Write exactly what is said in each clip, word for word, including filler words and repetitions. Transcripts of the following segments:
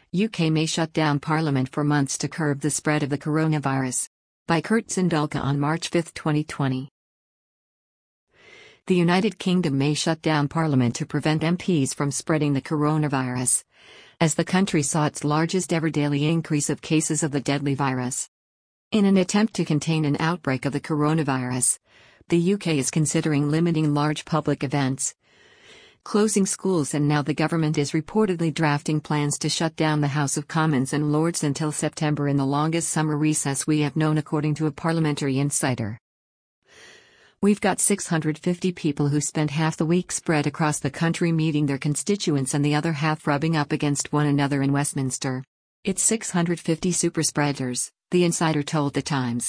U K may shut down Parliament for months to curb the spread of the coronavirus. By Kurt Zindulka on March fifth, twenty twenty. The United Kingdom may shut down Parliament to prevent M Ps from spreading the coronavirus, as the country saw its largest ever daily increase of cases of the deadly virus. In an attempt to contain an outbreak of the coronavirus, the U K is considering limiting large public events, closing schools, and now the government is reportedly drafting plans to shut down the House of Commons and Lords until September, in the longest summer recess we have known, according to a parliamentary insider. We've got six hundred fifty people who spend half the week spread across the country meeting their constituents and the other half rubbing up against one another in Westminster. It's six hundred fifty superspreaders, the insider told The Times.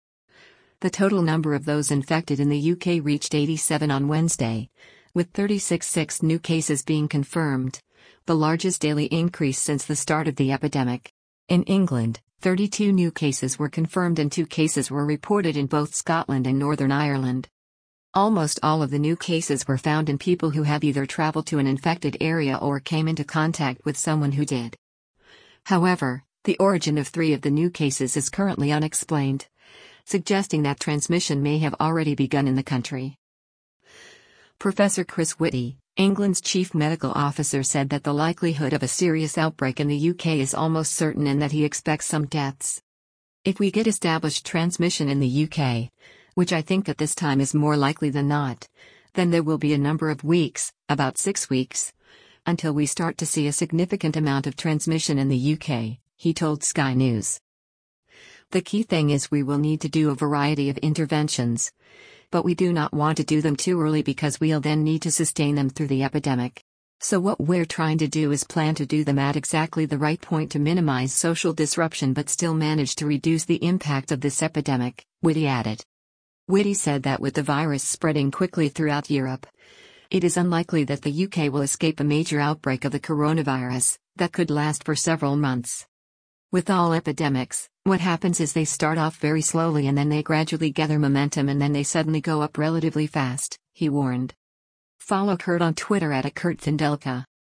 The total number of those infected in the U K reached eighty-seven on Wednesday, with thirty-six point six new cases being confirmed, the largest daily increase since the start of the epidemic. In England, thirty-two new cases were confirmed and two cases were reported in both Scotland and Northern Ireland. Almost all of the new cases were found in people who have either traveled to an infected area or came into contact with someone who did. However, the origin of three of the new cases is currently unexplained, suggesting that transmission may have already begun in the country. Professor Chris Whitty, England's chief medical officer, said that the likelihood of a serious outbreak in the U K is almost certain and that he expects some deaths. If we get established transmission in the U K, which I think at this time is more likely than not, then there will be a number of weeks, about six weeks, until we start to see a significant amount of transmission in the U K, he told Sky News. The key thing is we will need to do a variety of interventions, but we do not want to do them too early because we'll then need to sustain them through the epidemic. So what we're trying to do is plan to do them at exactly the right point to minimize social disruption but still manage to reduce the impact of this epidemic, Whitty added. Whitty said that with the virus spreading quickly throughout Europe, it is unlikely that the U K will escape a major outbreak of the coronavirus that could last for several months. With all epidemics, what happens is they start off very slowly and then they gradually gather momentum and then they suddenly go up relatively fast, he warned. Follow Kurt on Twitter at Kurt Zindulka.